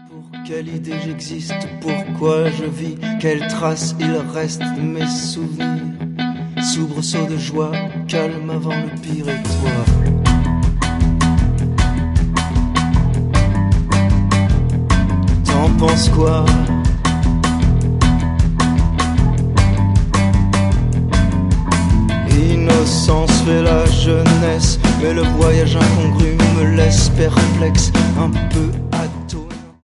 Pour quelle idée j'existe, pourquoi je vis, quelle trace il reste de mes souvenirs. Soubresaut de joie, calme avant le pire et toi. T'en penses quoi? Innocence fait la jeunesse, mais le voyage incongru me laisse perplexe, un peu